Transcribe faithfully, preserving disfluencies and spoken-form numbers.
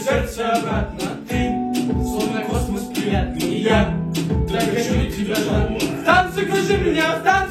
сердце обратно. Ты, словно космос приятный, я так хочу тебя домой. В танце кружи меня, в танце.